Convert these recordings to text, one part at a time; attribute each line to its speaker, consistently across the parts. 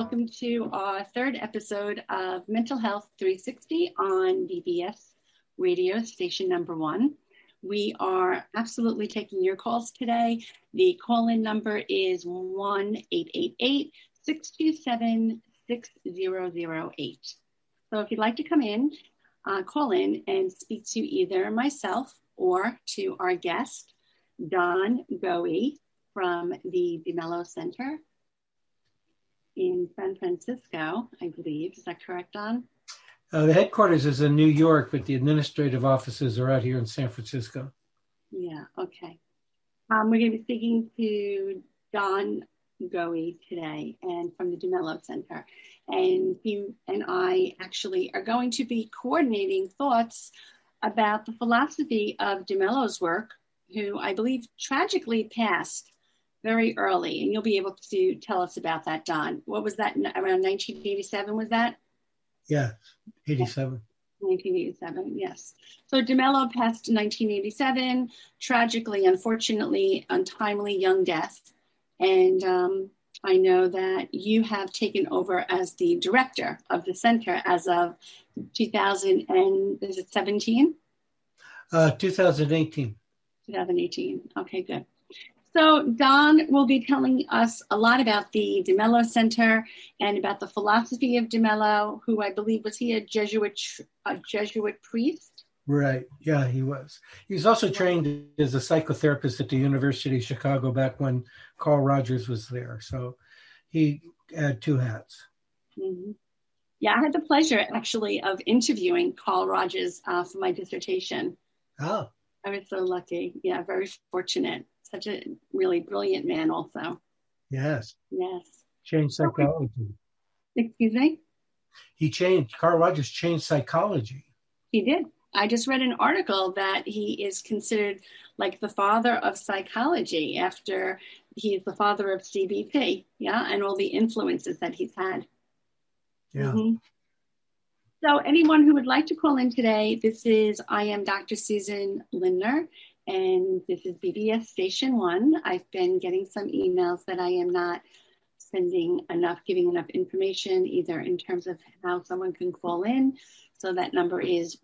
Speaker 1: welcome to our third episode of Mental Health 360 on BBS Radio Station number 1. We are absolutely taking your calls today. The call-in number is 1-888-627-6008. So if you'd like to come in, call in and speak to either myself or to our guest, Don Goey from the DeMello Center in San Francisco, I believe. Is that correct, Don?
Speaker 2: The headquarters is in New York, but the administrative offices are out here in San Francisco.
Speaker 1: Yeah, okay. We're going to be speaking to Don Goey today and from the DeMello Center. And he and I actually are going to be coordinating thoughts about the philosophy of DeMello's work, who I believe tragically passed very early, and you'll be able to tell us about that, Don. What was that, around 1987, was that?
Speaker 2: Yeah, 87.
Speaker 1: 1987, yes. So DeMello passed in 1987, tragically, unfortunately, untimely young death. And I know that you have taken over as the director of the center as of 2017?
Speaker 2: 2018.
Speaker 1: 2018, okay, good. So Don will be telling us a lot about the DeMello Center and about the philosophy of DeMello, who I believe, was he a Jesuit priest?
Speaker 2: Right, yeah, he was. He was also trained as a psychotherapist at the University of Chicago back when Carl Rogers was there. So he had two hats.
Speaker 1: Mm-hmm. Yeah, I had the pleasure actually of interviewing Carl Rogers for my dissertation.
Speaker 2: Oh.
Speaker 1: I was so lucky. Yeah, very fortunate. Such a really brilliant man also.
Speaker 2: Yes.
Speaker 1: Yes.
Speaker 2: Changed psychology.
Speaker 1: Excuse me?
Speaker 2: Carl Rogers changed psychology.
Speaker 1: He did. I just read an article that he is considered like the father of psychology after he is the father of CBT, yeah, and all the influences that he's had.
Speaker 2: Yeah.
Speaker 1: Mm-hmm. So anyone who would like to call in today, I am Dr. Susan Lindner, and this is BBS Station 1. I've been getting some emails that I am not giving enough information, either in terms of how someone can call in. So that number is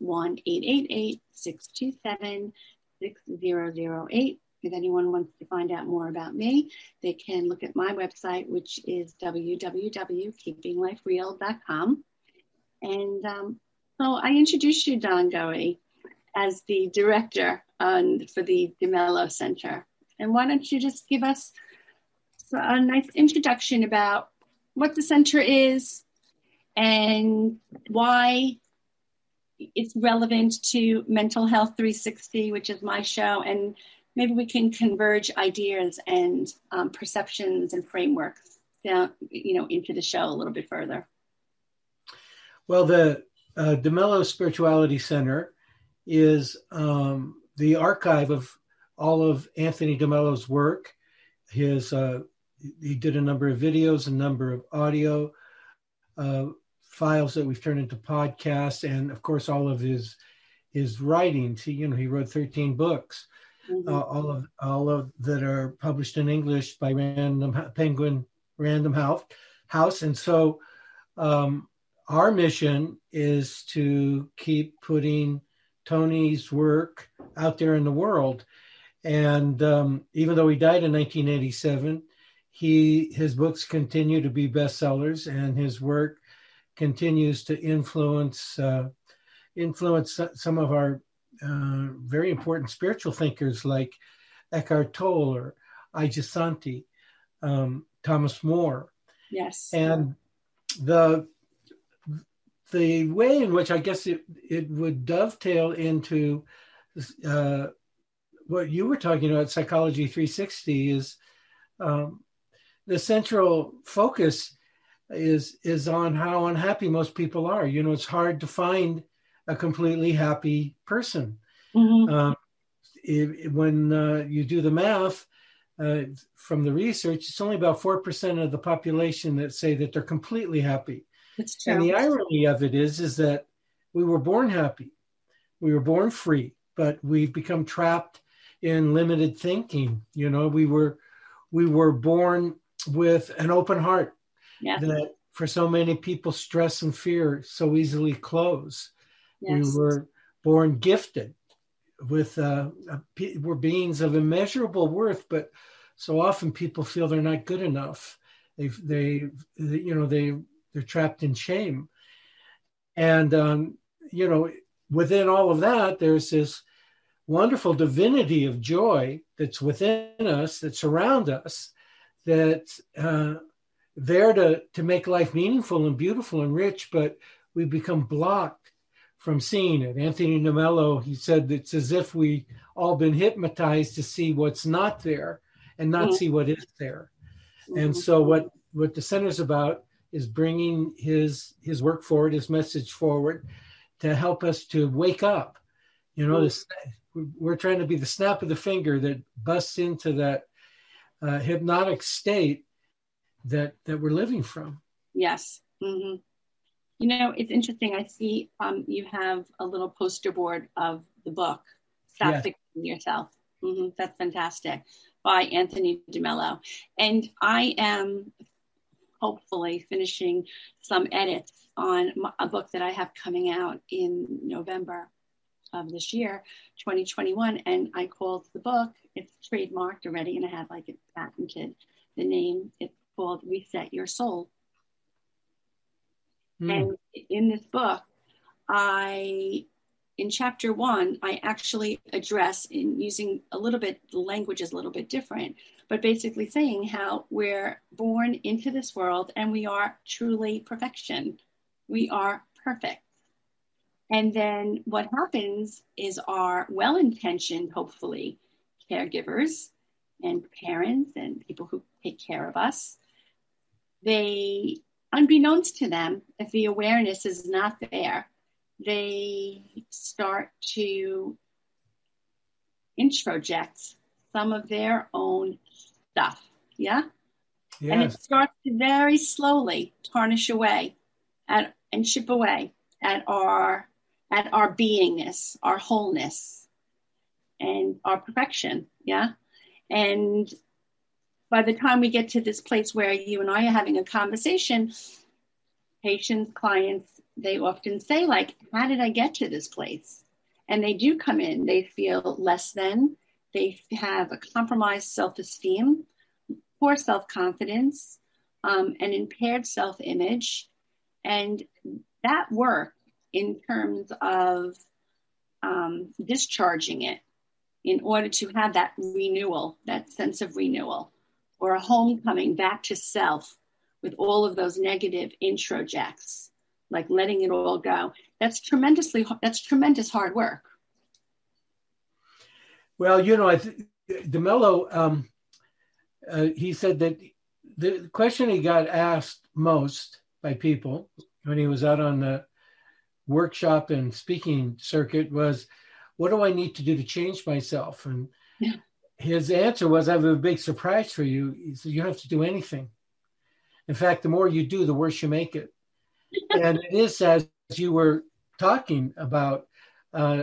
Speaker 1: 1-888-627-6008. If anyone wants to find out more about me, they can look at my website, which is www.keepinglifereal.com. And so I introduced you, Don Goey, as the director for the DeMello Center. And why don't you just give us a nice introduction about what the center is and why it's relevant to Mental Health 360, which is my show, and maybe we can converge ideas and perceptions and frameworks down, into the show a little bit further.
Speaker 2: Well, the DeMello Spirituality Center is the archive of all of Anthony DeMello's work. He did a number of videos, a number of audio files that we've turned into podcasts, and of course all of his writings. He wrote 13 books, mm-hmm. all of that are published in English by Penguin Random House, and so our mission is to keep putting Tony's work out there in the world. And even though he died in 1987, his books continue to be bestsellers, and his work continues to influence some of our very important spiritual thinkers like Eckhart Tolle or Ajasanti, Thomas More.
Speaker 1: Yes.
Speaker 2: And the way in which I guess it would dovetail into what you were talking about, Psychology 360, is the central focus is on how unhappy most people are. It's hard to find a completely happy person. Mm-hmm. When you do the math from the research, it's only about 4% of the population that say that they're completely happy. And the irony of it is that we were born happy. We were born free, but we've become trapped in limited thinking. We were born with an open heart that for so many people, stress and fear so easily close. We
Speaker 1: Yes.
Speaker 2: were born gifted with, we're beings of immeasurable worth, but so often people feel they're not good enough. They're trapped in shame. And, within all of that, there's this wonderful divinity of joy that's within us, that's around us, that's there to make life meaningful and beautiful and rich, but we become blocked from seeing it. Anthony DeMello, he said it's as if we all been hypnotized to see what's not there and not see what is there. And so what the center's about is bringing his work forward, his message forward, to help us to wake up. We're trying to be the snap of the finger that busts into that hypnotic state that we're living from.
Speaker 1: Yes. Mm-hmm. It's interesting. I see you have a little poster board of the book, Stop Fixing Yourself. Mm-hmm. That's fantastic, by Anthony DeMello. And I am hopefully finishing some edits on a book that I have coming out in November of this year, 2021. And I called the book, it's trademarked already, and I have it patented, the name. It's called Reset Your Soul. And in this book, in chapter 1, I actually address, in using the language is a little bit different, but basically saying how we're born into this world and we are truly perfection. We are perfect. And then what happens is our well-intentioned, hopefully, caregivers and parents and people who take care of us, they, unbeknownst to them, if the awareness is not there, they start to introject some of their own stuff. Yeah. Yes. And it starts to very slowly tarnish away and chip away at our beingness, our wholeness, and our perfection. Yeah. And by the time we get to this place where you and I are having a conversation, patients, clients, they often say, how did I get to this place? And they do come in, they feel less than, they have a compromised self-esteem, poor self-confidence, an impaired self-image. And that work in terms of discharging it in order to have that renewal, that sense of renewal, or a homecoming back to self with all of those negative introjects, letting it all go. That's tremendous hard work.
Speaker 2: Well, DeMello, he said that the question he got asked most by people when he was out on the workshop and speaking circuit was, what do I need to do to change myself? And his answer was, I have a big surprise for you. He said, you don't have to do anything. In fact, the more you do, the worse you make it. And it is, as you were talking about, how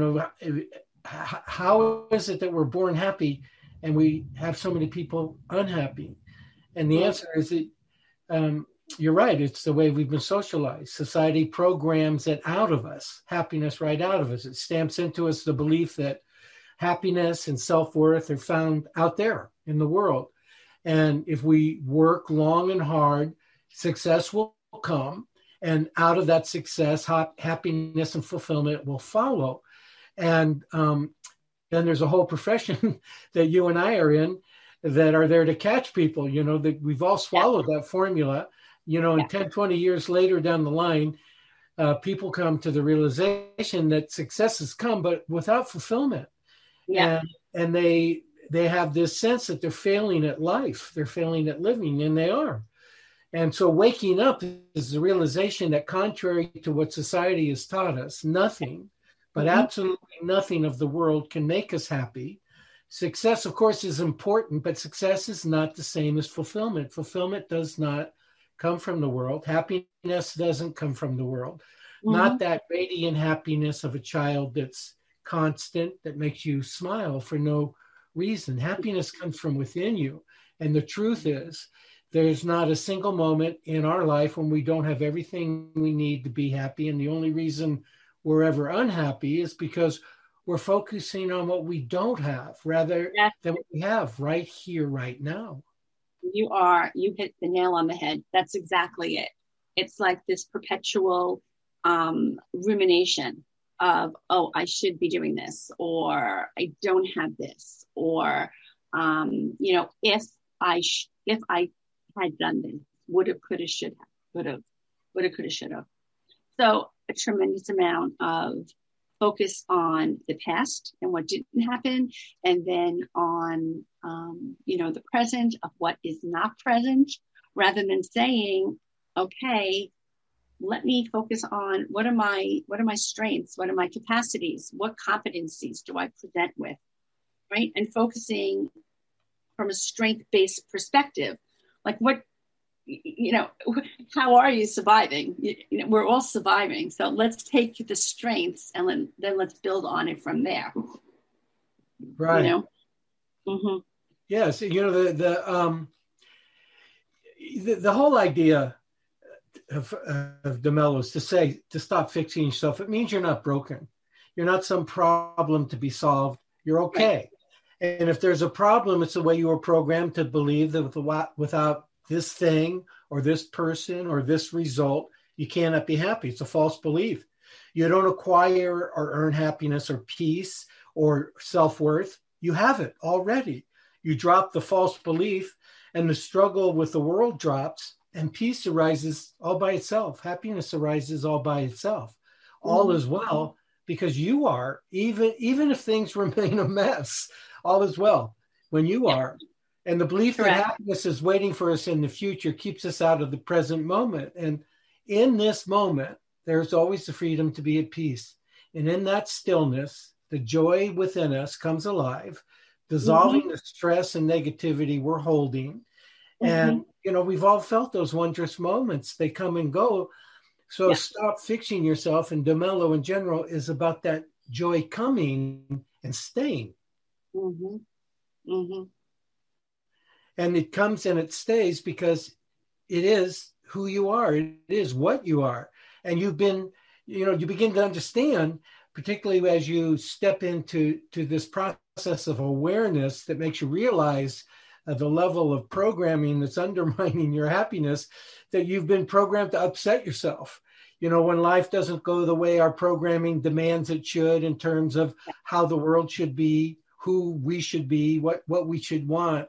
Speaker 2: is it that we're born happy and we have so many people unhappy? And the answer is that you're right. It's the way we've been socialized. Society programs it out of us, happiness right out of us. It stamps into us the belief that happiness and self-worth are found out there in the world. And if we work long and hard, success will come. And out of that success, happiness and fulfillment will follow. And then there's a whole profession that you and I are in that are there to catch people, that we've all swallowed that formula, and 10, 20 years later down the line, people come to the realization that success has come, but without fulfillment. Yeah. And they have this sense that they're failing at life. They're failing at living, and they are. And so waking up is the realization that contrary to what society has taught us, nothing, but absolutely nothing of the world can make us happy. Success, of course, is important, but success is not the same as fulfillment. Fulfillment does not come from the world. Happiness doesn't come from the world. Not that radiant happiness of a child that's constant, that makes you smile for no reason. Happiness comes from within you. And the truth is there's not a single moment in our life when we don't have everything we need to be happy. And the only reason we're ever unhappy is because we're focusing on what we don't have rather
Speaker 1: Yes,
Speaker 2: than what we have right here, right now.
Speaker 1: you hit the nail on the head. That's exactly it. It's like this perpetual rumination of, oh, I should be doing this, or I don't have this, or if I had done this, would have, could have, should have, would have, could have, should have. So a tremendous amount of focus on the past and what didn't happen, and then on the present of what is not present, rather than saying, okay, let me focus on what are my strengths, what are my capacities, what competencies do I present with, right? And focusing from a strength-based perspective, like how are you surviving? We're all surviving, so let's take the strengths and then let's build on it from there.
Speaker 2: Right.
Speaker 1: Mm-hmm.
Speaker 2: Yes. The whole idea of DeMello is to stop fixing yourself. It means you're not broken. You're not some problem to be solved. You're okay. Right. And if there's a problem, it's the way you were programmed to believe that without this thing or this person or this result, you cannot be happy. It's a false belief. You don't acquire or earn happiness or peace or self-worth. You have it already. You drop the false belief and the struggle with the world drops, and peace arises all by itself. Happiness arises all by itself. All is well, because you are, even if things remain a mess, all is well when you are. And the belief that happiness is waiting for us in the future keeps us out of the present moment. And in this moment, there's always the freedom to be at peace. And in that stillness, the joy within us comes alive, dissolving the stress and negativity we're holding. And, we've all felt those wondrous moments. They come and go. So stop fixing yourself. And DeMello in general is about that joy coming and staying.
Speaker 1: Mm-hmm. Mm-hmm.
Speaker 2: And it comes and it stays because it is who you are. It is what you are. And you begin to understand, particularly as you step into this process of awareness that makes you realize the level of programming that's undermining your happiness, that you've been programmed to upset yourself. When life doesn't go the way our programming demands it should, in terms of how the world should be, who we should be, what we should want,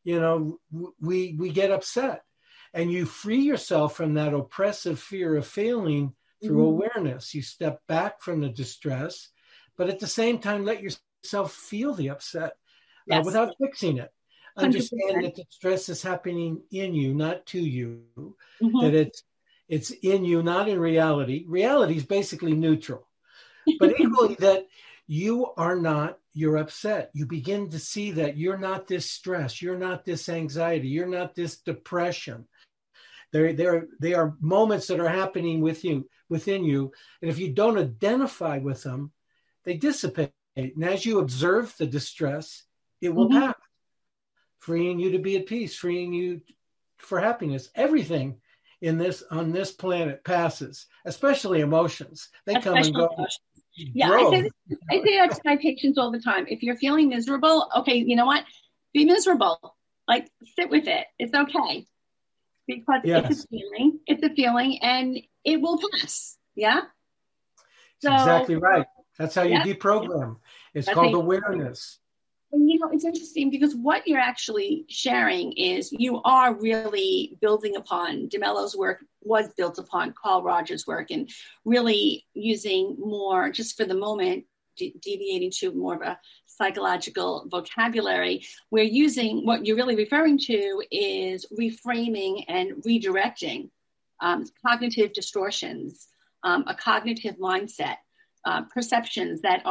Speaker 2: we get upset. And you free yourself from that oppressive fear of failing through awareness. You step back from the distress, but at the same time, let yourself feel the upset without fixing it. 100%. Understand that the stress is happening in you, not to you, that it's in you, not in reality. Reality is basically neutral, but equally that you are not your upset. You begin to see that you're not this stress. You're not this anxiety. You're not this depression. They are moments that are happening within you. And if you don't identify with them, they dissipate. And as you observe the distress, it will pass, freeing you to be at peace, freeing you for happiness. Everything on this planet passes, especially emotions. They come and go.
Speaker 1: Yeah, I say that to my patients all the time. If you're feeling miserable, okay, you know what? Be miserable. Like, sit with it. It's okay. Because it's a feeling. It's a feeling, and it will pass. Yeah?
Speaker 2: So, exactly right. That's how you deprogram. It's called awareness.
Speaker 1: And it's interesting because what you're actually sharing is you are really building upon DeMello's work, was built upon Carl Rogers' work, and really using more, just for the moment, deviating to more of a psychological vocabulary. We're using, what you're really referring to is reframing and redirecting cognitive distortions, a cognitive mindset. Perceptions that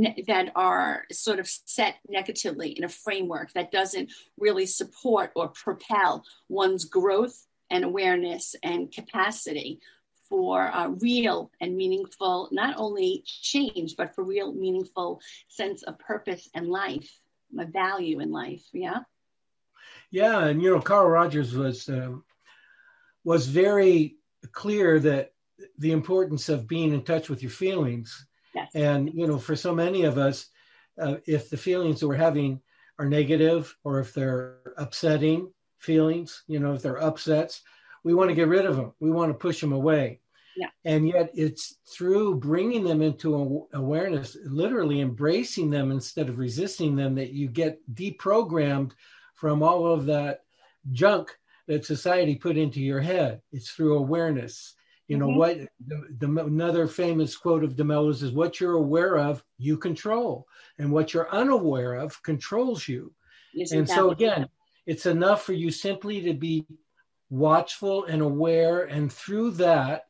Speaker 1: are sort of set negatively in a framework that doesn't really support or propel one's growth and awareness and capacity for real and meaningful, not only change, but for real meaningful sense of purpose and life, a value in life. Yeah.
Speaker 2: Yeah, and Carl Rogers was very clear that the importance of being in touch with your feelings.
Speaker 1: Yes.
Speaker 2: And for so many of us, if the feelings that we're having are negative, or if they're upsetting feelings, if they're upsets, we want to get rid of them. We want to push them away.
Speaker 1: Yeah.
Speaker 2: And yet it's through bringing them into awareness, literally embracing them instead of resisting them, that you get deprogrammed from all of that junk that society put into your head. It's through awareness. What another famous quote of DeMello's is, what you're aware of, you control, and what you're unaware of controls you. And so again, it's enough for you simply to be watchful and aware, and through that,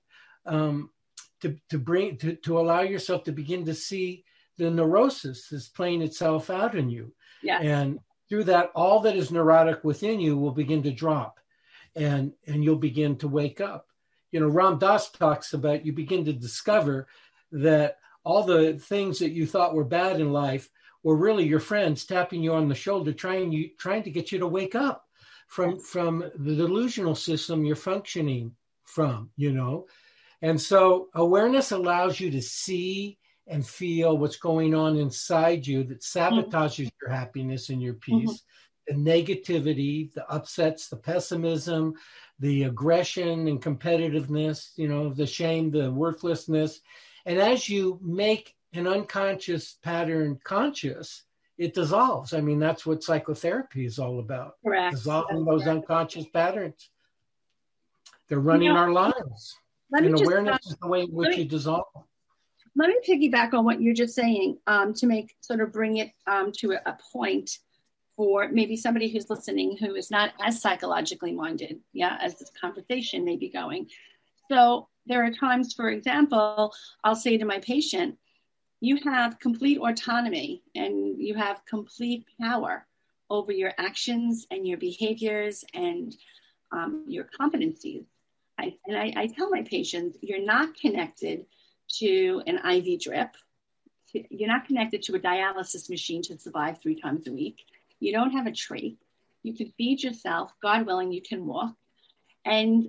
Speaker 2: to allow yourself to begin to see the neurosis is playing itself out in you.
Speaker 1: Yes.
Speaker 2: And through that, all that is neurotic within you will begin to drop, and you'll begin to wake up. Ram Dass talks about, you begin to discover that all the things that you thought were bad in life were really your friends tapping you on the shoulder, trying to get you to wake up from the delusional system you're functioning from, And so awareness allows you to see and feel what's going on inside you that sabotages your happiness and your peace. The negativity, the upsets, the pessimism, the aggression and competitiveness, the shame, the worthlessness. And as you make an unconscious pattern conscious, it dissolves. I mean, that's what psychotherapy is all about.
Speaker 1: Correct.
Speaker 2: Dissolving those unconscious patterns. They're running our lives. And awareness is the way in which you dissolve.
Speaker 1: Let me piggyback on what you're just saying, to bring it to a point for maybe somebody who's listening who is not as psychologically minded, as this conversation may be going. So there are times, for example, I'll say to my patient, you have complete autonomy and you have complete power over your actions and your behaviors and your competencies. I tell my patients, you're not connected to an IV drip. You're not connected to a dialysis machine to survive 3 times a week. You don't have a trach. You can feed yourself. God willing, you can walk. And,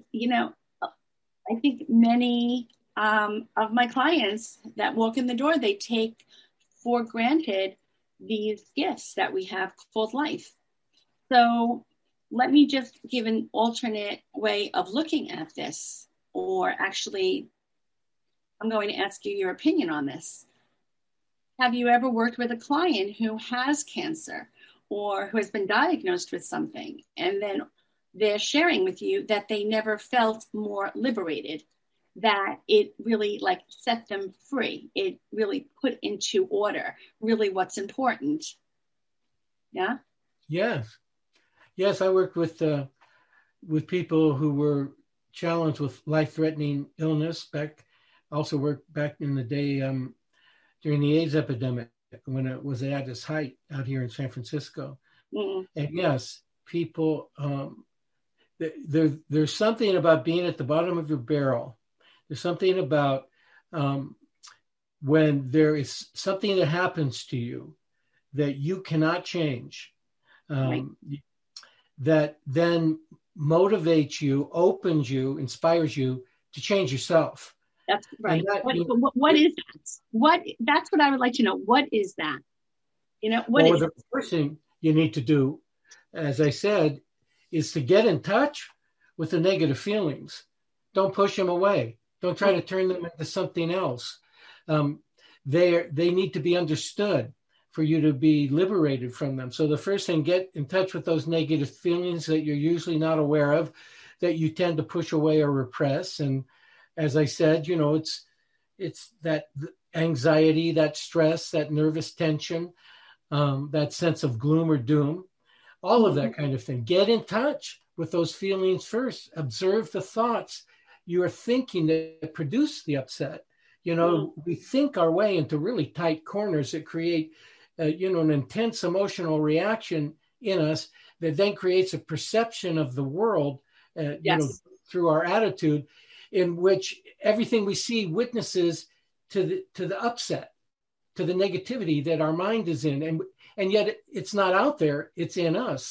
Speaker 1: I think many of my clients that walk in the door, they take for granted these gifts that we have called life. So let me just give an alternate way of looking at this, or actually, I'm going to ask you your opinion on this. Have you ever worked with a client who has cancer or who has been diagnosed with something, and then they're sharing with you that they never felt more liberated, that it really set them free? It really put into order really what's important. Yeah?
Speaker 2: Yes, I worked with people who were challenged with life-threatening illness. Also worked back in the day during the AIDS epidemic, when it was at its height out here in San Francisco. And yes, people, there's something about being at the bottom of your barrel. There's something about when there is something that happens to you that you cannot change, that then motivates you, opens you, inspires you to change yourself.
Speaker 1: That's right. What is that? That's what I would like to know. What is that? The
Speaker 2: first thing you need to do, as I said, is to get in touch with the negative feelings. Don't push them away. Don't try to turn them into something else. They need to be understood for you to be liberated from them. So the first thing, get in touch with those negative feelings that you're usually not aware of, that you tend to push away or repress. And as I said, it's that anxiety, that stress, that nervous tension, that sense of gloom or doom, all of that kind of thing. Get in touch with those feelings first. Observe the thoughts you are thinking that produce the upset. We think our way into really tight corners that create, an intense emotional reaction in us that then creates a perception of the world, through our attitude, in which everything we see witnesses to the upset, to the negativity that our mind is in. And yet it's not out there, it's in us.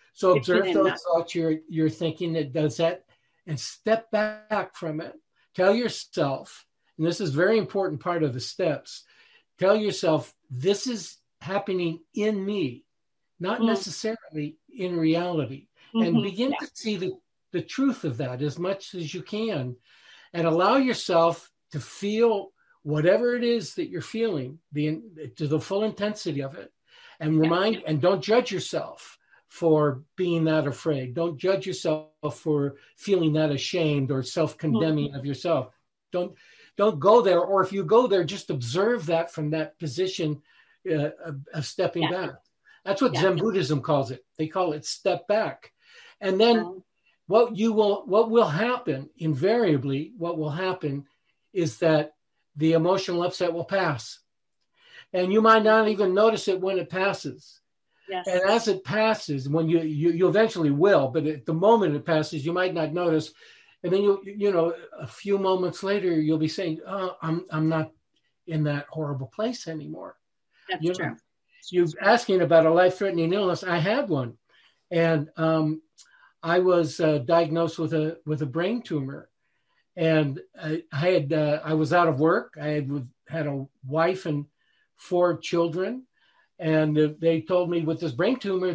Speaker 2: So
Speaker 1: It's
Speaker 2: observe
Speaker 1: within
Speaker 2: those
Speaker 1: that.
Speaker 2: thoughts you're thinking that does that, and step back from it. Tell yourself, and this is a very important part of the steps, tell yourself, this is happening in me, not
Speaker 1: Mm.
Speaker 2: necessarily in reality. And
Speaker 1: Mm-hmm.
Speaker 2: begin
Speaker 1: Yeah.
Speaker 2: to see the truth of that as much as you can, and allow yourself to feel whatever it is that you're feeling, to the full intensity of it. And
Speaker 1: Yeah.
Speaker 2: and don't judge yourself for being that afraid. Don't judge yourself for feeling that ashamed or
Speaker 1: Mm.
Speaker 2: self-condemning of yourself. Don't don't go there. Or if you go there, just observe that from that position of stepping
Speaker 1: Yeah.
Speaker 2: back. That's what
Speaker 1: Yeah.
Speaker 2: Zen Buddhism calls it. They call it step back. And then
Speaker 1: Um,
Speaker 2: what will happen invariably, what will happen is that the emotional upset will pass. And you might not even notice it when it passes. And
Speaker 1: yes.
Speaker 2: as it passes, when you eventually will, but at the moment it passes, you might not notice. And then a few moments later, you'll be saying, "Oh, I'm not in that horrible place anymore."
Speaker 1: That's
Speaker 2: You know,
Speaker 1: true.
Speaker 2: you asking about a life-threatening illness. I had one, and I was diagnosed with a brain tumor, and I was out of work. Had a wife and 4 children, and they told me with this brain tumor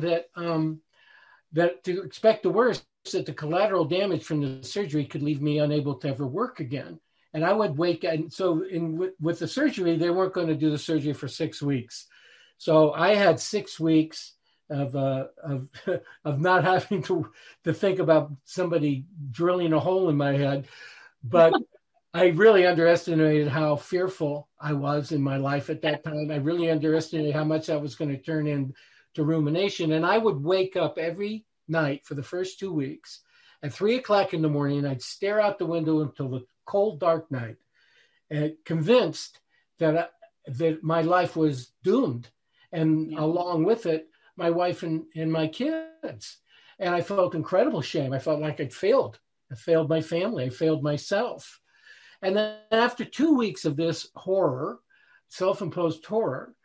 Speaker 2: that to expect the worst, that the collateral damage from the surgery could leave me unable to ever work again. And I would wake, and so with the surgery, they weren't going to do the surgery for 6 weeks. So I had 6 weeks of of not having to think about somebody drilling a hole in my head, but I really underestimated how fearful I was in my life at that time. I really underestimated how much that was going to turn into rumination. And I would wake up every night for the first 2 weeks at 3 o'clock in the morning. And I'd stare out the window until the cold, dark night, and convinced that my life was doomed. And
Speaker 1: Yeah.
Speaker 2: along with it, my wife and my kids. And I felt incredible shame. I felt like I'd failed. I failed my family. I failed myself. And then after 2 weeks of this horror, self-imposed horror,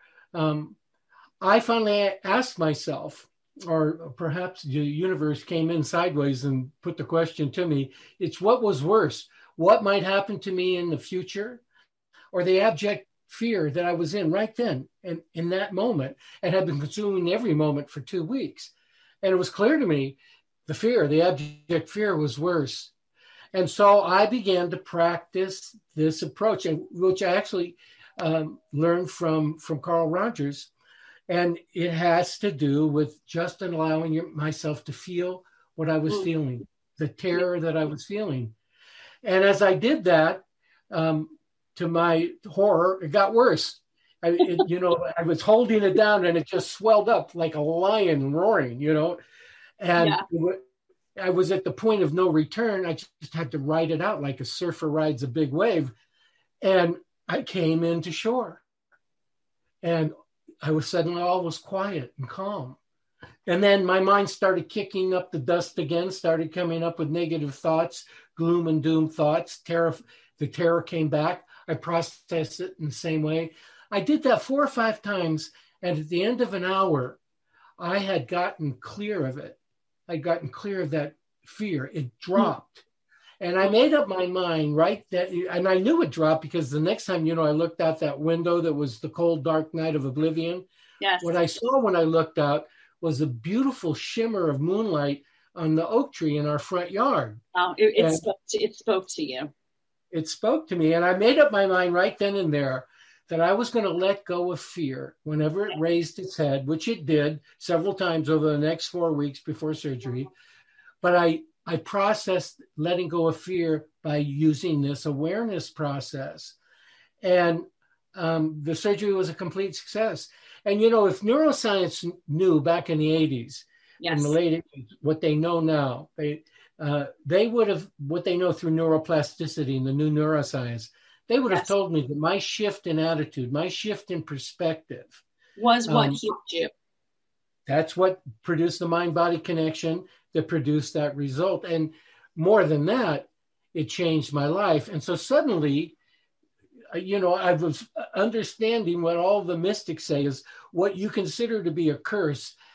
Speaker 2: I finally asked myself, or perhaps the universe came in sideways and put the question to me, it's what was worse? What might happen to me in the future, or the abject fear that I was in right then and in that moment, and had been consuming every moment for 2 weeks? And it was clear to me the abject fear was worse. And so I began to practice this approach, which I actually learned from Carl Rogers. And it has to do with just allowing myself to feel what I was
Speaker 1: Mm.
Speaker 2: feeling, the
Speaker 1: Yeah.
Speaker 2: terror that I was feeling. And as I did that, to my horror, it got worse. I was holding it down, and it just swelled up like a lion roaring, and
Speaker 1: Yeah.
Speaker 2: I was at the point of no return. I just had to ride it out like a surfer rides a big wave. And I came into shore, and I was suddenly all was quiet and calm. And then my mind started kicking up the dust again, started coming up with negative thoughts, gloom and doom thoughts. The terror came back. I processed it in the same way. I did that 4 or 5 times. And at the end of an hour, I had gotten clear of it. I'd gotten clear of that fear. It
Speaker 1: Mm.
Speaker 2: dropped. And I made up my mind and I knew it dropped because the next time, I looked out that window that was the cold, dark night of oblivion.
Speaker 1: Yes.
Speaker 2: What I saw when I looked out was a beautiful shimmer of moonlight on the oak tree in our front yard.
Speaker 1: Oh,
Speaker 2: And
Speaker 1: it spoke to you.
Speaker 2: it spoke to me. And I made up my mind right then and there that I was going to let go of fear whenever it raised its head, which it did several times over the next 4 weeks before surgery. But I processed letting go of fear by using this awareness process. And the surgery was a complete success. And, if neuroscience knew back in the 80s, in the
Speaker 1: Yes.
Speaker 2: late 80s, what they know now, they would have, what they know through neuroplasticity and the new neuroscience, they would have
Speaker 1: Yes.
Speaker 2: told me that my shift in attitude, my shift in perspective,
Speaker 1: Was what healed you.
Speaker 2: that's what produced the mind-body connection that produced that result. And more than that, it changed my life. And so suddenly, I was understanding what all the mystics say is what you consider to be a curse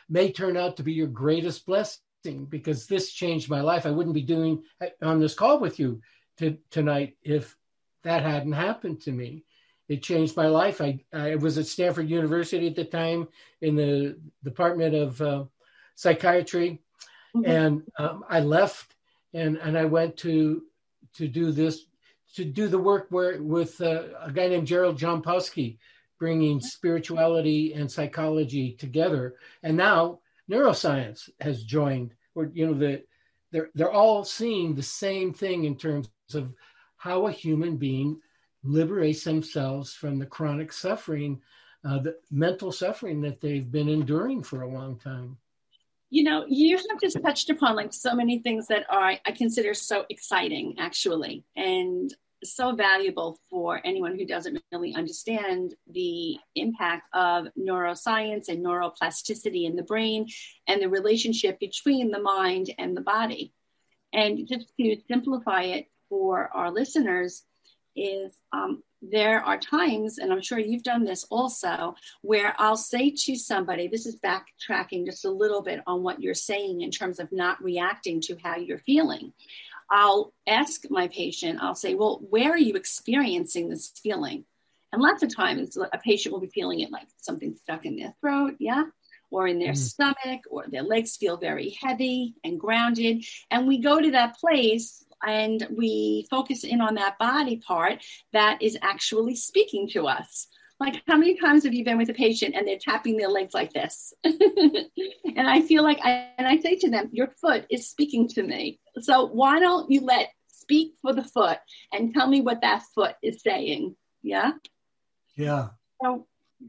Speaker 2: may turn out to be your greatest blessing, because this changed my life. I wouldn't be doing on this call with you tonight if that hadn't happened to me. It changed my life. I was at Stanford University at the time in the Department of Psychiatry. Mm-hmm. And I left and I went to do the work with a guy named Gerald Jampowski, bringing spirituality and psychology together. And now neuroscience has joined, or they're all seeing the same thing in terms of how a human being liberates themselves from the chronic suffering, the mental suffering that they've been enduring for a long time.
Speaker 1: You have just touched upon like so many things that I consider so exciting, actually, and so valuable for anyone who doesn't really understand the impact of neuroscience and neuroplasticity in the brain and the relationship between the mind and the body. And just to simplify it for our listeners is there are times, and I'm sure you've done this also, where I'll say to somebody, this is backtracking just a little bit on what you're saying in terms of not reacting to how you're feeling. I'll ask my patient, I'll say, well, where are you experiencing this feeling? And lots of times a patient will be feeling it like something stuck in their throat, yeah, or in their stomach, or their legs feel very heavy and grounded. And we go to that place and we focus in on that body part that is actually speaking to us. Like, how many times have you been with a patient and they're tapping their legs like this? And I feel like, I say to them, your foot is speaking to me. So why don't you speak for the foot and tell me what that foot is saying? Yeah.
Speaker 2: Yeah.
Speaker 1: So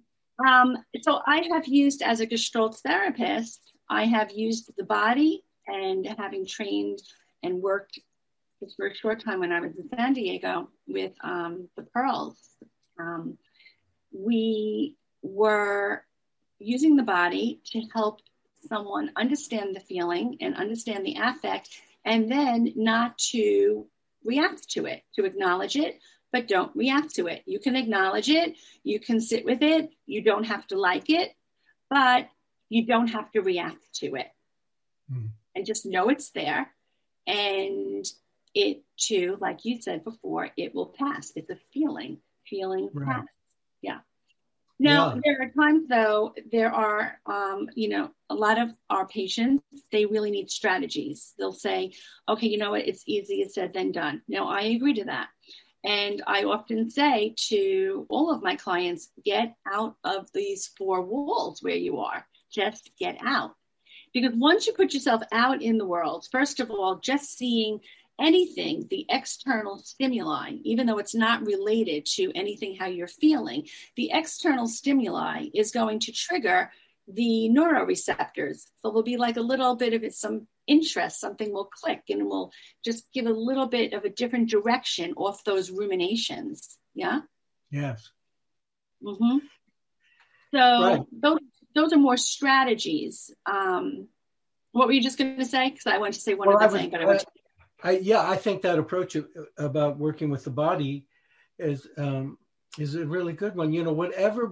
Speaker 1: I have used, as a Gestalt therapist, I have used the body, and having trained and worked just for a short time when I was in San Diego with the Pearls, we were using the body to help someone understand the feeling and understand the affect, and then not to react to it, to acknowledge it, but don't react to it. You can acknowledge it, you can sit with it, you don't have to like it, but you don't have to react to it. And just know it's there. And it too, like you said before, it will pass. It's a feeling right. Pass. Yeah. Now, There are times, though, there are, a lot of our patients, they really need strategies. They'll say, okay, you know what, it's easier said than done. Now, I agree to that. And I often say to all of my clients, get out of these four walls where you are. Just get out. Because once you put yourself out in the world, first of all, just seeing anything, the external stimuli, even though it's not related to anything how you're feeling, the external stimuli is going to trigger the neuroreceptors. So there'll be like a little bit of some interest, something will click and will just give a little bit of a different direction off those ruminations. Yeah?
Speaker 2: Yes.
Speaker 1: Mm-hmm. So those are more strategies. What were you just going to say? Because I wanted to say one other thing, but I want to...
Speaker 2: I think that approach about working with the body is a really good one. Whatever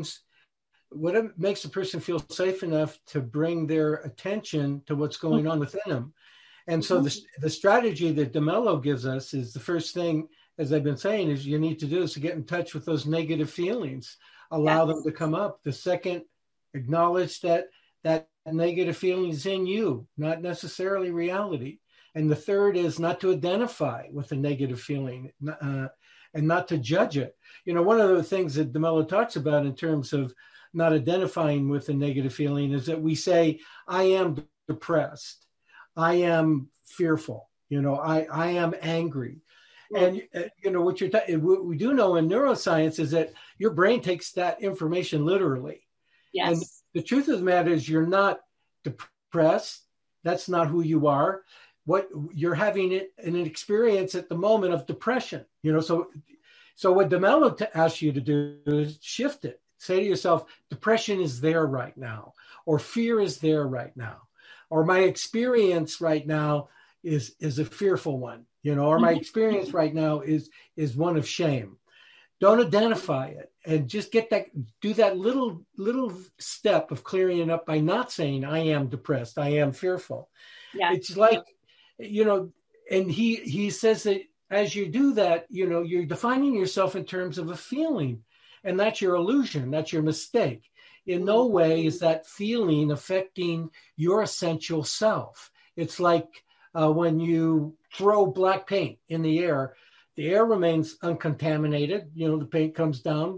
Speaker 2: makes a person feel safe enough to bring their attention to what's going on within them. And so the strategy that DeMello gives us is the first thing, as I've been saying, is you need to do is to get in touch with those negative feelings, allow them to come up. The second, acknowledge that negative feeling is in you, not necessarily reality. And the third is not to identify with the negative feeling and not to judge it. One of the things that DeMello talks about in terms of not identifying with the negative feeling is that we say, I am depressed, I am fearful, I am angry. And, what we do know in neuroscience is that your brain takes that information literally.
Speaker 1: Yes.
Speaker 2: And the truth of the matter is you're not depressed. That's not who you are. What you're having an experience at the moment of depression, so what DeMello asks you to do is shift it. Say to yourself, depression is there right now, or fear is there right now, or my experience right now is a fearful one, or my experience right now is one of shame. Don't identify it, and just do that little step of clearing it up by not saying, I am depressed, I am fearful.
Speaker 1: Yeah.
Speaker 2: It's like, and he says that as you do that, you're defining yourself in terms of a feeling, and that's your illusion, that's your mistake. In no way is that feeling affecting your essential self. It's like when you throw black paint in the air remains uncontaminated. The paint comes down,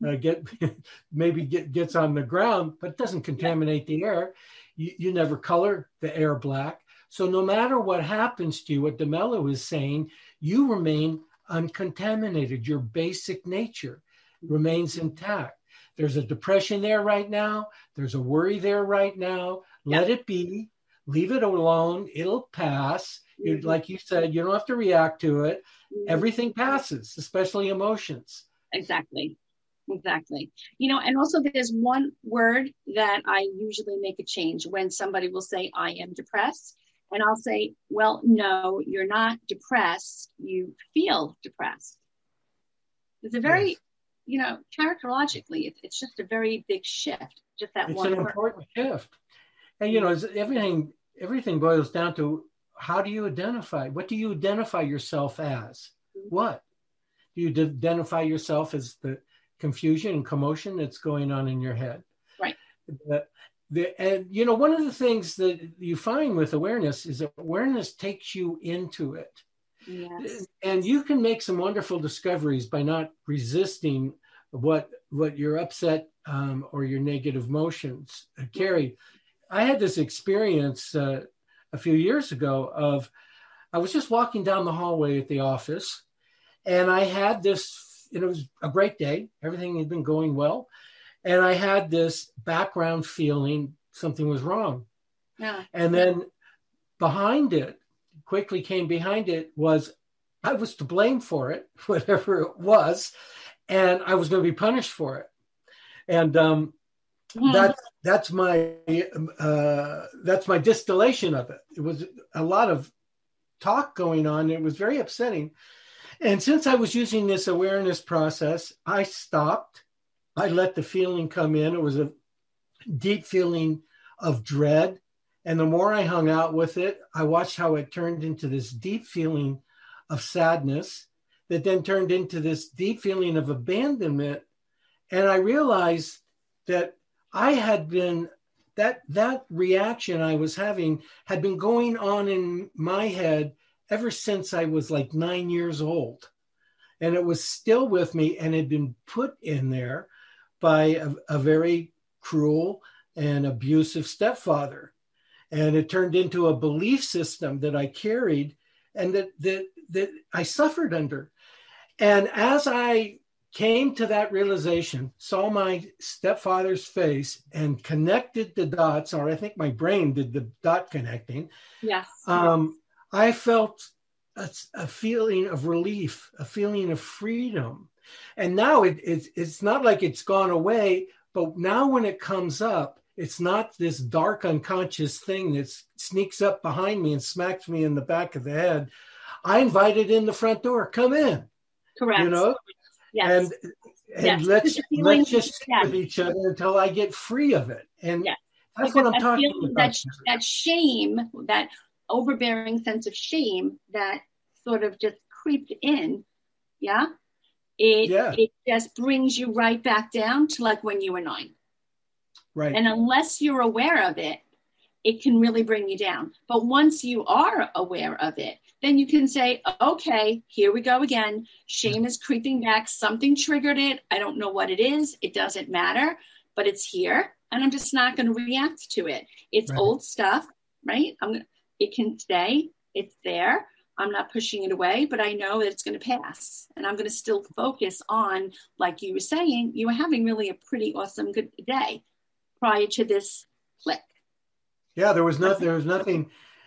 Speaker 2: gets on the ground, but it doesn't contaminate the air. You never color the air black. So no matter what happens to you, what DeMello is saying, you remain uncontaminated. Your basic nature remains intact. There's a depression there right now. There's a worry there right now. Let it be. Leave it alone. It'll pass. Like you said, you don't have to react to it. Everything passes, especially emotions.
Speaker 1: Exactly. And also there's one word that I usually make a change when somebody will say, I am depressed. And I'll say, well, no, you're not depressed. You feel depressed. It's a very, characterologically, it's just a very big shift. Just that one word. It's an
Speaker 2: important shift. And, everything boils down to, how do you identify? What do you identify yourself as? What? Do you identify yourself as the confusion and commotion that's going on in your head?
Speaker 1: Right.
Speaker 2: And one of the things that you find with awareness is that awareness takes you into it.
Speaker 1: Yes.
Speaker 2: And you can make some wonderful discoveries by not resisting what your upset or your negative emotions carry. I had this experience a few years ago I was just walking down the hallway at the office, and I had this, it was a great day. Everything had been going well. And I had this background feeling something was wrong.
Speaker 1: Yeah.
Speaker 2: And then quickly came behind it was, I was to blame for it, whatever it was, and I was going to be punished for it. And that's my distillation of it. It was a lot of talk going on. It was very upsetting. And since I was using this awareness process, I stopped. I let the feeling come in. It was a deep feeling of dread. And the more I hung out with it, I watched how it turned into this deep feeling of sadness that then turned into this deep feeling of abandonment. And I realized that I had been, that reaction I was having had been going on in my head ever since I was like 9 years old. And it was still with me and had been put in there by a very cruel and abusive stepfather. And it turned into a belief system that I carried and that I suffered under. And as I came to that realization, saw my stepfather's face and connected the dots, or I think my brain did the dot connecting.
Speaker 1: Yes.
Speaker 2: I felt a feeling of relief, a feeling of freedom. And now it's not like it's gone away, but now when it comes up, it's not this dark unconscious thing that sneaks up behind me and smacks me in the back of the head. I invite it in the front door. Come in.
Speaker 1: Correct. Yes.
Speaker 2: And let's just sit with each other until I get free of it. And that's what I'm talking about.
Speaker 1: That shame, that overbearing sense of shame that sort of just creeped in. Yeah. It just brings you right back down to like when you were 9.
Speaker 2: Right.
Speaker 1: And unless you're aware of it, it can really bring you down. But once you are aware of it, then you can say, okay, here we go again. Shame is creeping back. Something triggered it. I don't know what it is. It doesn't matter, but it's here. And I'm just not going to react to it. It's old stuff, right? It can stay. It's there. I'm not pushing it away, but I know that it's going to pass. And I'm going to still focus on, like you were saying, you were having really a pretty awesome good day prior to this click.
Speaker 2: Yeah, there was nothing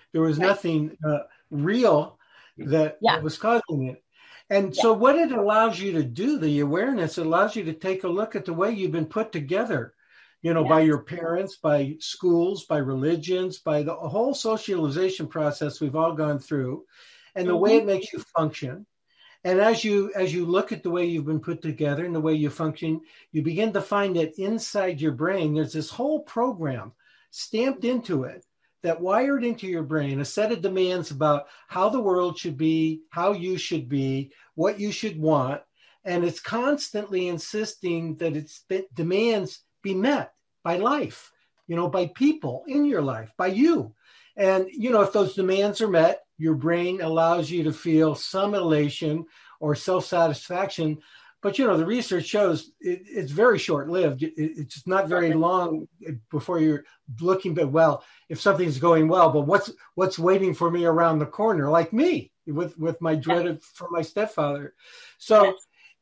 Speaker 2: real that was causing it. And so what it allows you to do, the awareness, it allows you to take a look at the way you've been put together, by your parents, by schools, by religions, by the whole socialization process we've all gone through, and the way it makes you function. And as you look at the way you've been put together and the way you function, you begin to find that inside your brain, there's this whole program stamped into it, that wired into your brain, a set of demands about how the world should be, how you should be, what you should want. And it's constantly insisting that its demands be met by life, by people in your life, by you. And, if those demands are met, your brain allows you to feel some elation or self-satisfaction. But, the research shows it's very short-lived. It's not very long before you're looking, but well, if something's going well, but what's waiting for me around the corner, like me with my dread for my stepfather. So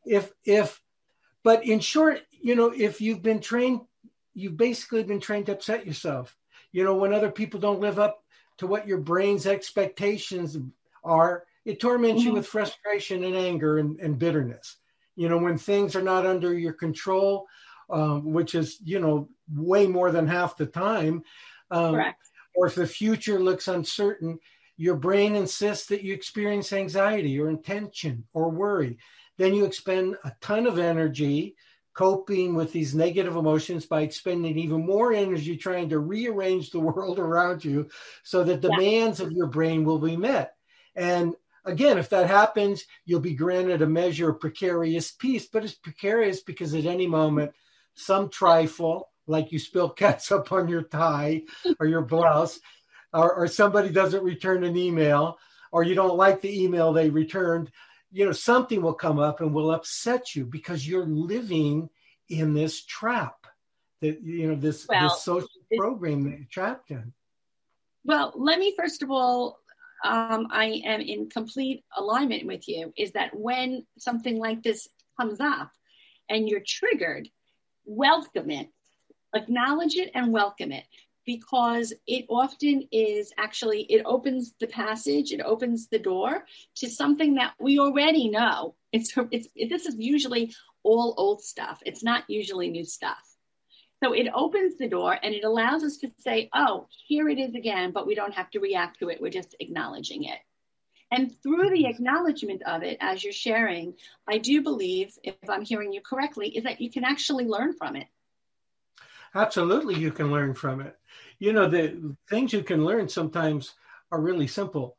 Speaker 2: but in short, if you've been trained, you've basically been trained to upset yourself. When other people don't live up to what your brain's expectations are, it torments you with frustration and anger and bitterness. When things are not under your control, which is, way more than half the time,
Speaker 1: Correct.
Speaker 2: Or if the future looks uncertain, your brain insists that you experience anxiety or tension or worry. Then you expend a ton of energy coping with these negative emotions by expending even more energy trying to rearrange the world around you so that demands of your brain will be met. And again, if that happens, you'll be granted a measure of precarious peace, but it's precarious because at any moment, some trifle, like you spill ketchup on your tie or your blouse, or somebody doesn't return an email, or you don't like the email they returned, something will come up and will upset you because you're living in this trap that, this social program that you're trapped in.
Speaker 1: Well, let me first of all, I am in complete alignment with you, is that when something like this comes up and you're triggered, welcome it, acknowledge it and welcome it, because it often is actually, it opens the passage, it opens the door to something that we already know. This is usually all old stuff. It's not usually new stuff. So it opens the door and it allows us to say, oh, here it is again, but we don't have to react to it. We're just acknowledging it. And through the acknowledgement of it, as you're sharing, I do believe, if I'm hearing you correctly, is that you can actually learn from it.
Speaker 2: Absolutely, you can learn from it. The things you can learn sometimes are really simple.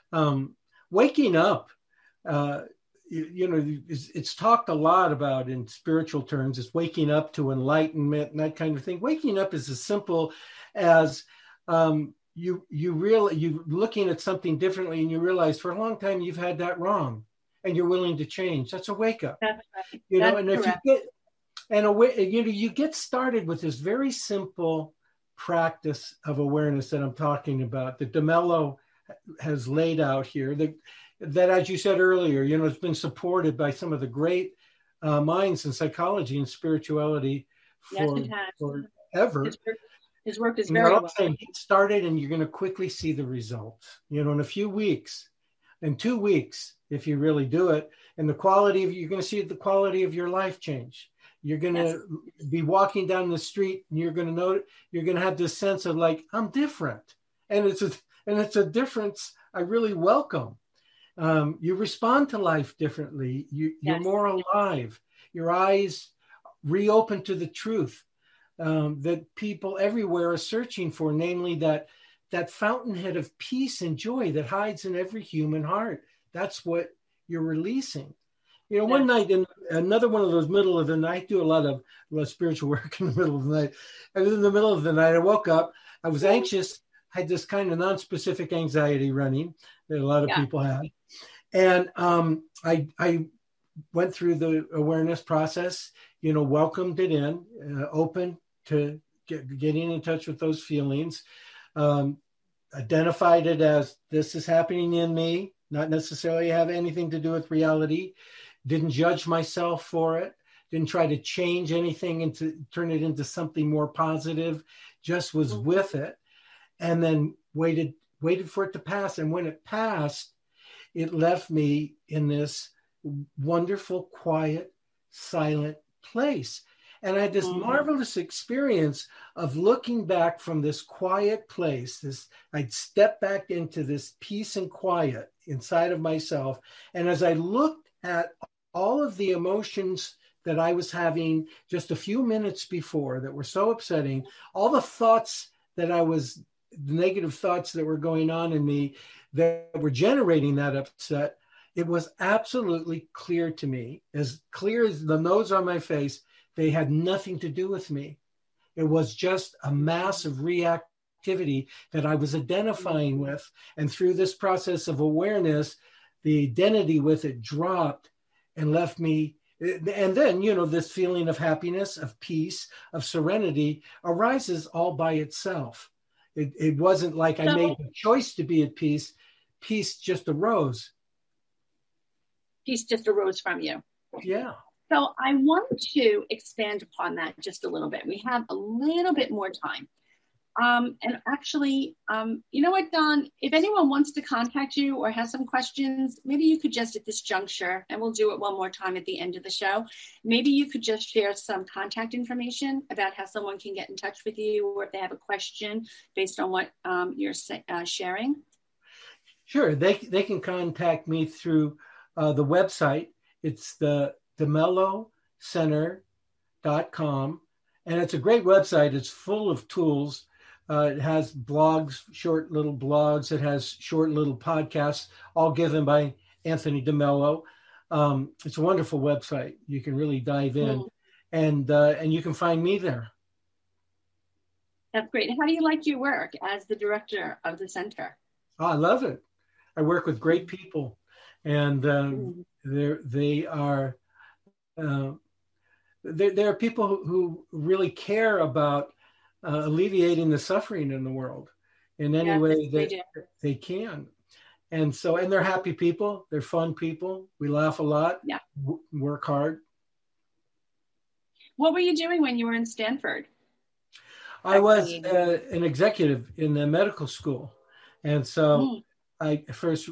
Speaker 2: Waking up, it's talked a lot about in spiritual terms, is waking up to enlightenment and that kind of thing. Waking up is as simple as you're looking at something differently and you realize for a long time you've had that wrong and you're willing to change. That's a wake up.
Speaker 1: That's right.
Speaker 2: And correct. You get started with this very simple practice of awareness that I'm talking about, that DeMello has laid out here, that as you said earlier, it's been supported by some of the great minds in psychology and spirituality forever.
Speaker 1: His work is very well.
Speaker 2: Get started and you're going to quickly see the results, in a few weeks, in 2 weeks, if you really do it. And you're going to see the quality of your life change. You're going to be walking down the street and you're going to have this sense of like, I'm different. And it's a difference I really welcome. You respond to life differently. You're more alive. Your eyes reopen to the truth that people everywhere are searching for, namely that fountainhead of peace and joy that hides in every human heart. That's what you're releasing. One night, in another one of those middle of the night, do a lot of spiritual work in the middle of the night. And in the middle of the night, I woke up. I was anxious, had this kind of non-specific anxiety running that a lot of people have. And I went through the awareness process, welcomed it in, open to getting in touch with those feelings, identified it as this is happening in me, not necessarily have anything to do with reality. Didn't judge myself for it. Didn't try to change anything and to turn it into something more positive. Just was with it, and then waited for it to pass. And when it passed, it left me in this wonderful, quiet, silent place. And I had this marvelous experience of looking back from this quiet place. I'd step back into this peace and quiet inside of myself. And as I looked at all of the emotions that I was having just a few minutes before that were so upsetting, all the thoughts that the negative thoughts that were going on in me that were generating that upset, it was absolutely clear to me, as clear as the nose on my face, they had nothing to do with me. It was just a mass of reactivity that I was identifying with. And through this process of awareness, the identity with it dropped and left me. And then, this feeling of happiness, of peace, of serenity arises all by itself. It wasn't like I made the choice to be at peace. Peace just arose.
Speaker 1: Peace just arose from you.
Speaker 2: Yeah.
Speaker 1: So I want to expand upon that just a little bit. We have a little bit more time. And actually, you know what, Don, if anyone wants to contact you or has some questions, maybe you could just at this juncture, and we'll do it one more time at the end of the show, maybe you could just share some contact information about how someone can get in touch with you, or if they have a question based on what you're sharing.
Speaker 2: Sure. They can contact me through the website. It's the DeMelloCenter.com. And it's a great website. It's full of tools. It has blogs, short little blogs. It has short little podcasts, all given by Anthony DeMello. It's a wonderful website. You can really dive in, and you can find me there.
Speaker 1: That's great. How do you like your work as the director of the center?
Speaker 2: Oh, I love it. I work with great people, and there are people who really care about alleviating the suffering in the world in any way that they can. And they're happy people. They're fun people. We laugh a lot, work hard.
Speaker 1: What were you doing when you were in Stanford?
Speaker 2: I was an executive in the medical school. And so I first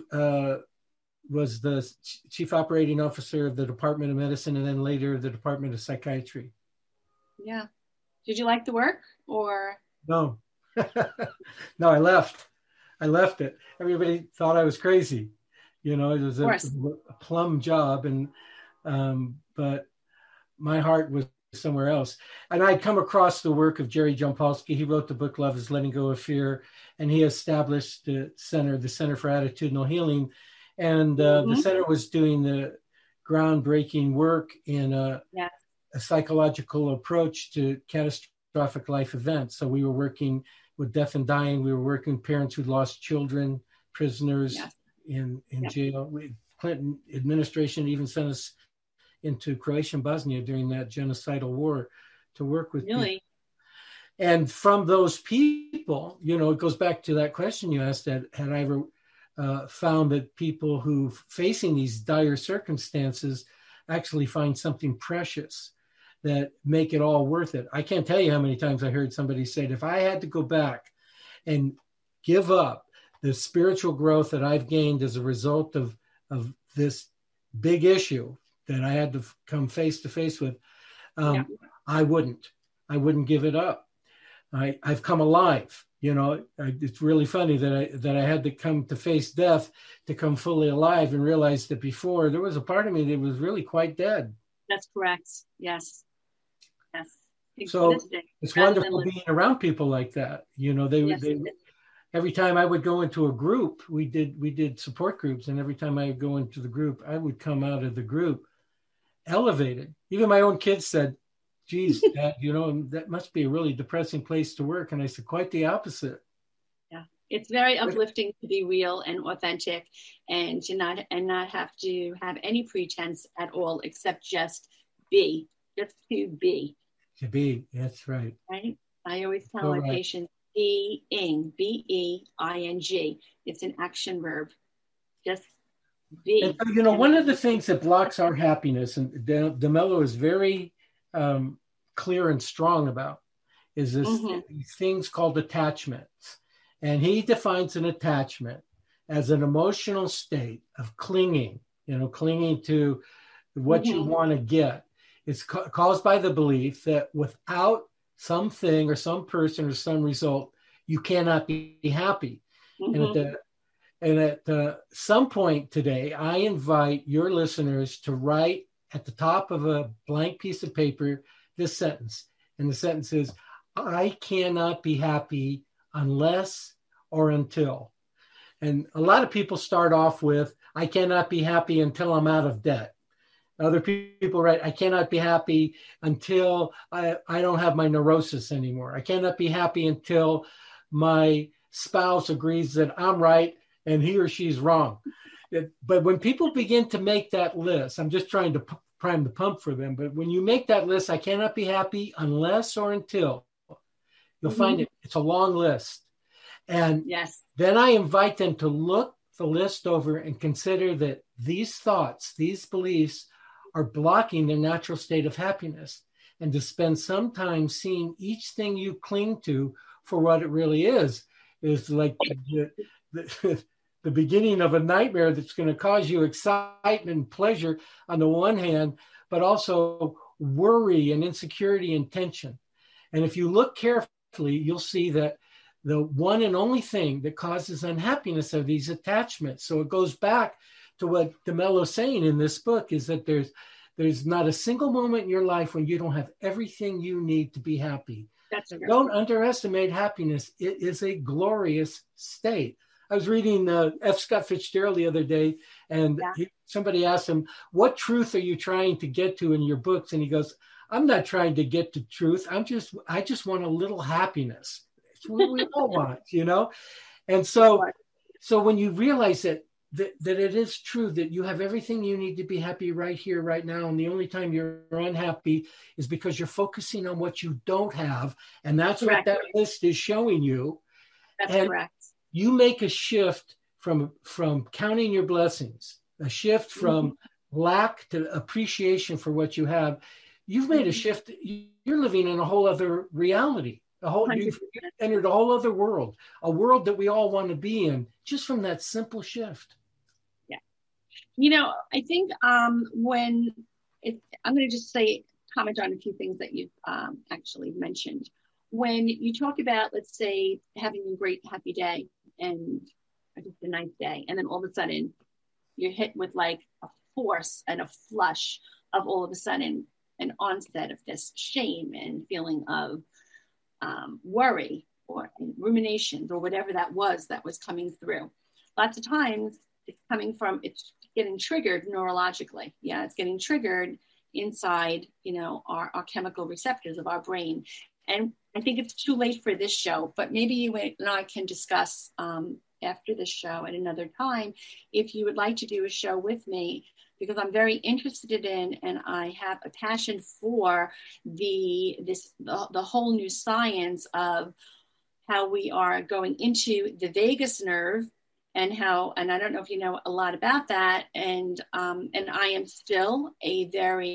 Speaker 2: was the chief operating officer of the Department of Medicine, and then later the Department of Psychiatry.
Speaker 1: Yeah. Did you like the work or?
Speaker 2: No, no, I left it. Everybody thought I was crazy. It was a plum job, and but my heart was somewhere else. And I'd come across the work of Jerry Jampolsky. He wrote the book Love is Letting Go of Fear, and he established the Center for Attitudinal Healing. And the center was doing the groundbreaking work in a psychological approach to catastrophic life events. So we were working with death and dying. We were working with parents who'd lost children, prisoners in jail. Clinton administration even sent us into Croatia and Bosnia during that genocidal war to work with people. And from those people, it goes back to that question you asked, that had I ever found that people who facing these dire circumstances actually find something precious that make it all worth it. I can't tell you how many times I heard somebody say, if I had to go back and give up the spiritual growth that I've gained as a result of this big issue that I had to come face to face with, I wouldn't give it up. I've come alive. It's really funny that I had to come to face death to come fully alive, and realize that before there was a part of me that was really quite dead.
Speaker 1: That's correct. Yes.
Speaker 2: So it's wonderful being around people like that. They every time I would go into a group, we did support groups, and every time I would go into the group, I would come out of the group elevated. Even my own kids said, geez, Dad, that must be a really depressing place to work. And I said, quite the opposite.
Speaker 1: Yeah, it's very uplifting to be real and authentic, and to not have to have any pretense at all, except just be. To be.
Speaker 2: To be, that's right.
Speaker 1: Right? I always tell my patients, being, B-E-I-N-G. It's an action verb. Just be.
Speaker 2: And, one of the things that blocks our happiness, and DeMello is very clear and strong about, is these things called attachments. And he defines an attachment as an emotional state of clinging, clinging to what you want to get. It's caused by the belief that without something or some person or some result, you cannot be happy. And at some point today, I invite your listeners to write at the top of a blank piece of paper this sentence. And the sentence is, I cannot be happy unless or until. And a lot of people start off with, I cannot be happy until I'm out of debt. Other people write, I cannot be happy until I don't have my neurosis anymore. I cannot be happy until my spouse agrees that I'm right and he or she's wrong. But when people begin to make that list, I'm just trying to prime the pump for them. But when you make that list, I cannot be happy unless or until, you'll find it's a long list. And
Speaker 1: yes,
Speaker 2: then I invite them to look the list over and consider that these thoughts, these beliefs are blocking their natural state of happiness, and to spend some time seeing each thing you cling to for what it really is like the beginning of a nightmare that's going to cause you excitement and pleasure on the one hand, but also worry and insecurity and tension. And if you look carefully, you'll see that the one and only thing that causes unhappiness are these attachments. So it goes back to what DeMello's saying in this book, is that there's not a single moment in your life when you don't have everything you need to be happy. Don't underestimate happiness. It is a glorious state. I was reading F. Scott Fitzgerald the other day, and somebody asked him, what truth are you trying to get to in your books? And he goes, I'm not trying to get to truth. I just want a little happiness. It's what we all want, you know? And so when you realize that it is true that you have everything you need to be happy right here, right now, and the only time you're unhappy is because you're focusing on what you don't have, and that's correct. What that list is showing you.
Speaker 1: That's correct.
Speaker 2: You make a shift from counting your blessings, a shift from lack to appreciation for what you have. You've made a shift. You're living in a whole other reality. You've entered a whole other world, a world that we all want to be in, just from that simple shift.
Speaker 1: Yeah. You know, I think I'm going to just comment on a few things that you've actually mentioned. When you talk about, let's say, having a great, happy day and just a nice day, and then all of a sudden you're hit with like a force and a flush of all of a sudden an onset of this shame and feeling of worry or ruminations or whatever that was coming through. Lots of times it's getting triggered neurologically. Yeah, it's getting triggered inside, our chemical receptors of our brain. And I think it's too late for this show, but maybe you and I can discuss after this show at another time, if you would like to do a show with me, because I'm very interested in, and I have a passion for the whole new science of how we are going into the vagus nerve and I don't know if you know a lot about that. And I am still I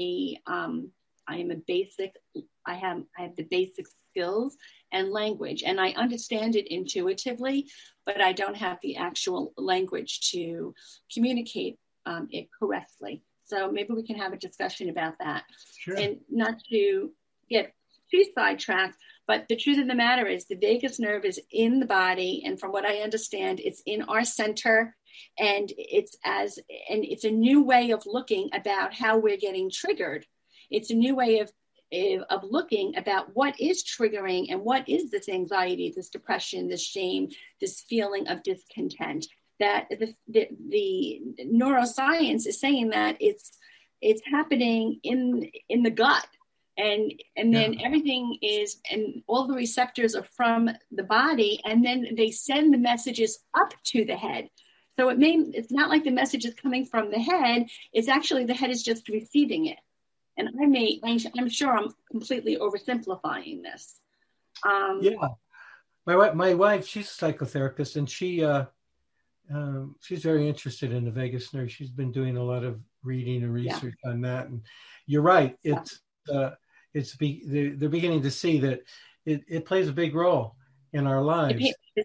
Speaker 1: have the basic skills and language, and I understand it intuitively, but I don't have the actual language to communicate it correctly. So maybe we can have a discussion about that.
Speaker 2: Sure.
Speaker 1: And not to get too sidetracked, but the truth of the matter is the vagus nerve is in the body. And from what I understand, it's in our center, and it's a new way of looking about how we're getting triggered. It's a new way of looking about what is triggering and what is this anxiety, this depression, this shame, this feeling of discontent. That the neuroscience is saying that it's happening in the gut, and then everything is, and all the receptors are from the body, and then they send the messages up to the head. So it's not like the message is coming from the head. It's actually the head is just receiving it. And I'm sure I'm completely oversimplifying this.
Speaker 2: My wife, she's a psychotherapist, and she's very interested in the vagus nerve. She's been doing a lot of reading and research on that. And you're right. They're beginning to see that it plays a big role in our lives.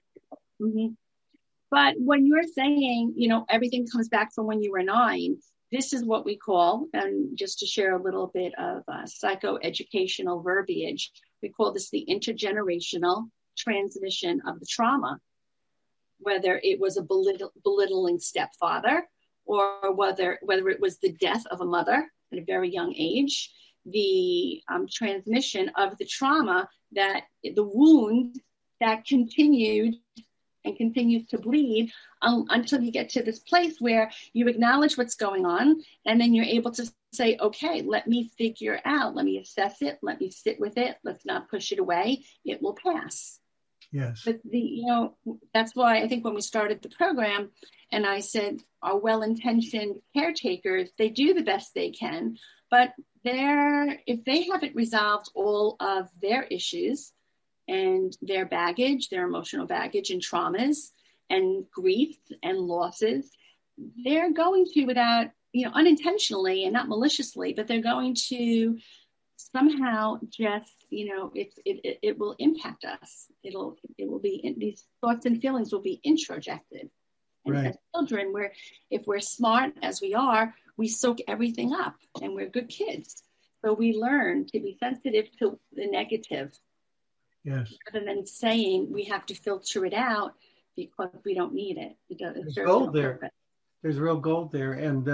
Speaker 1: But when you're saying, everything comes back from when you were 9, this is what we call, and just to share a little bit of psychoeducational verbiage, we call this the intergenerational transmission of the trauma. whether it was a belittling stepfather, or whether it was the death of a mother at a very young age, the transmission of the trauma, that the wound that continued and continues to bleed until you get to this place where you acknowledge what's going on, and then you're able to say, okay, let me figure out, let me assess it, let me sit with it, let's not push it away, it will pass.
Speaker 2: Yes.
Speaker 1: But that's why I think when we started the program, and I said, our well-intentioned caretakers, they do the best they can, but if they haven't resolved all of their issues and their baggage, their emotional baggage and traumas and grief and losses, they're going to, without, unintentionally and not maliciously, but they're going to somehow just, it will impact us. It will be, these thoughts and feelings will be introjected. And
Speaker 2: right.
Speaker 1: As children, if we're smart as we are, we soak everything up, and we're good kids. So we learn to be sensitive to the negative.
Speaker 2: Yes.
Speaker 1: Rather than saying we have to filter it out because we don't need it.
Speaker 2: There's gold there. Purpose. There's real gold there. And,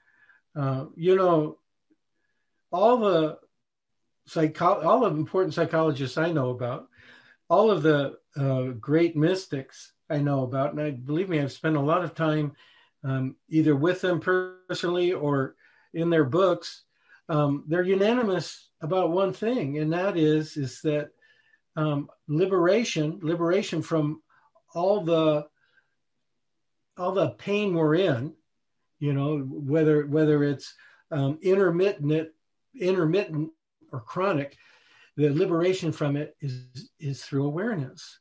Speaker 2: all the important psychologists I know about, all of the great mystics I know about, and believe me, I've spent a lot of time either with them personally or in their books. They're unanimous about one thing, and that is that liberation from all the pain we're in, whether it's intermittent or chronic, the liberation from it is through awareness.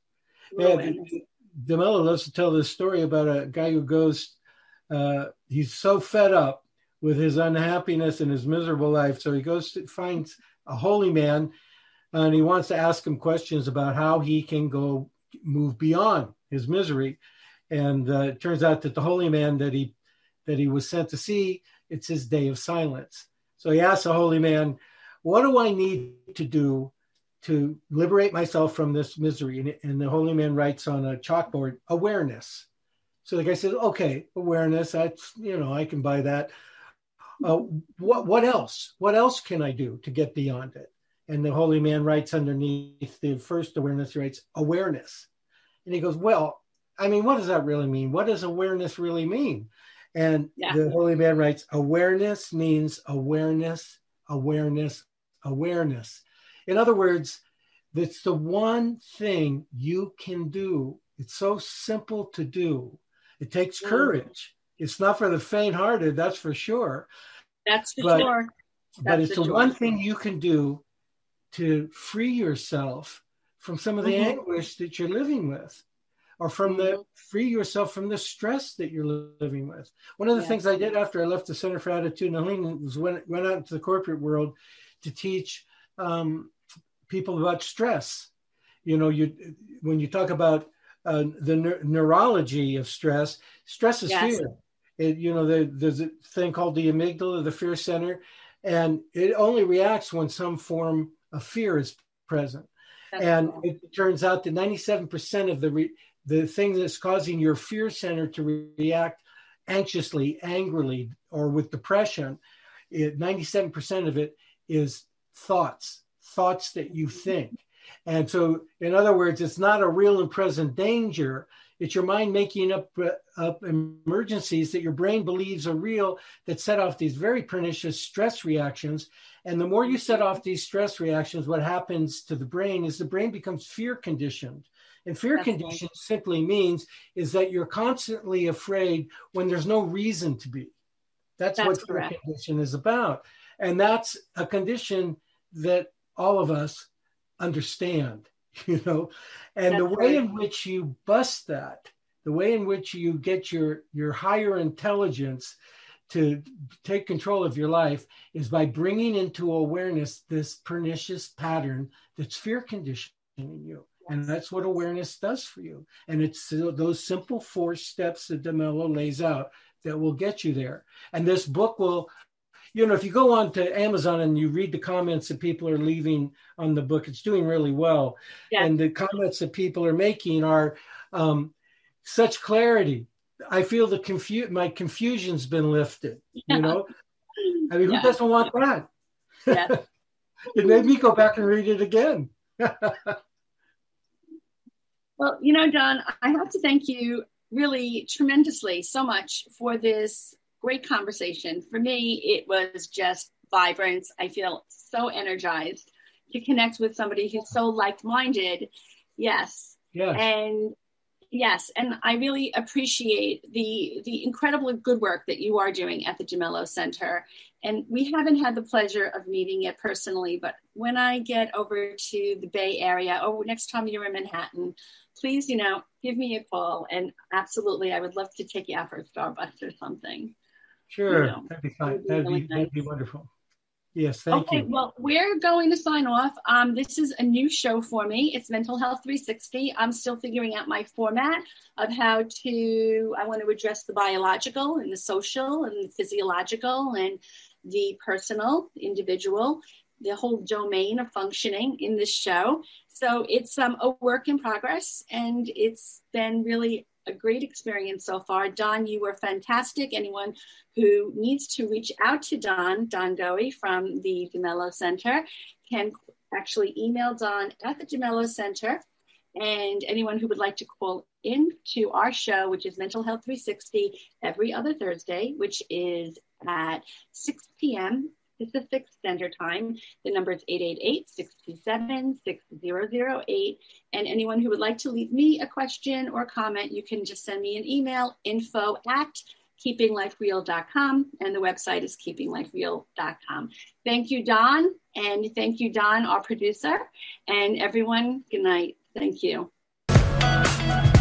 Speaker 2: DeMello loves to tell this story about a guy who goes, he's so fed up with his unhappiness and his miserable life, so he goes to finds a holy man, and he wants to ask him questions about how he can go move beyond his misery. And it turns out that the holy man that he was sent to see, it's his day of silence. So he asks the holy man, what do I need to do to liberate myself from this misery? And the holy man writes on a chalkboard, awareness. So the guy says, okay, awareness, that's, I can buy that. What else? What else can I do to get beyond it? And the holy man writes underneath the first awareness, he writes awareness. And he goes, well, what does that really mean? What does awareness really mean? And the holy man writes, awareness means awareness, awareness, awareness. In other words, it's the one thing you can do. It's so simple to do. It takes courage. It's not for the faint-hearted, that's for sure.
Speaker 1: That's for sure.
Speaker 2: But it's the one thing you can do to free yourself from some of the anguish that you're living with, or from free yourself from the stress that you're living with. One of the things I did after I left the Center for Attitudinal Healing was went out into the corporate world to teach people about stress. When you talk about the neurology of stress is fear. There's a thing called the amygdala, the fear center, and it only reacts when some form of fear is present. That's cool. It turns out that 97% of the thing that's causing your fear center to react anxiously, angrily, or with depression, 97% of it is thoughts that you think. And so, in other words, it's not a real and present danger. It's your mind making up emergencies that your brain believes are real, that set off these very pernicious stress reactions. And the more you set off these stress reactions, what happens to the brain is the brain becomes fear conditioned. And fear conditioned simply means is that you're constantly afraid when there's no reason to be. That's what fear condition is about. And that's a condition that all of us understand, and the way in which you bust that, the way in which you get your higher intelligence to take control of your life is by bringing into awareness this pernicious pattern that's fear conditioning you. And that's what awareness does for you. And it's those simple 4 steps that DeMello lays out that will get you there. And this book will, if you go on to Amazon and you read the comments that people are leaving on the book, it's doing really well. Yeah. And the comments that people are making are, such clarity. I feel my confusion's been lifted,
Speaker 1: Yeah.
Speaker 2: you know? I mean, who doesn't want that?
Speaker 1: Yeah.
Speaker 2: It made me go back and read it again.
Speaker 1: Well, Don, I have to thank you really tremendously so much for this great conversation. For me, it was just vibrant. I feel so energized to connect with somebody who's so like-minded. Yes.
Speaker 2: Yes.
Speaker 1: And I really appreciate the incredible good work that you are doing at the DeMello Center. And we haven't had the pleasure of meeting it personally, but when I get over to the Bay Area or next time you're in Manhattan, please, give me a call. And absolutely, I would love to take you out for a Starbucks or something.
Speaker 2: Sure, that'd be fine. That'd be wonderful. Yes, thank you.
Speaker 1: Okay, well, we're going to sign off. This is a new show for me. It's Mental Health 360. I'm still figuring out my format of I want to address the biological and the social and the physiological and the personal, individual, the whole domain of functioning in this show. So it's a work in progress, and it's been really a great experience so far. Don, you were fantastic. Anyone who needs to reach out to Don Goey from the DeMello Center can actually email Don at the DeMello Center. And anyone who would like to call in to our show, which is Mental Health 360, every other Thursday, which is at 6 p.m. Pacific Standard Time. The number is 888-627-6008. And anyone who would like to leave me a question or comment, you can just send me an email, info@keepinglifereal.com. And the website is keepinglifereal.com. Thank you, Don. And thank you, Don, our producer. And everyone, good night. Thank you.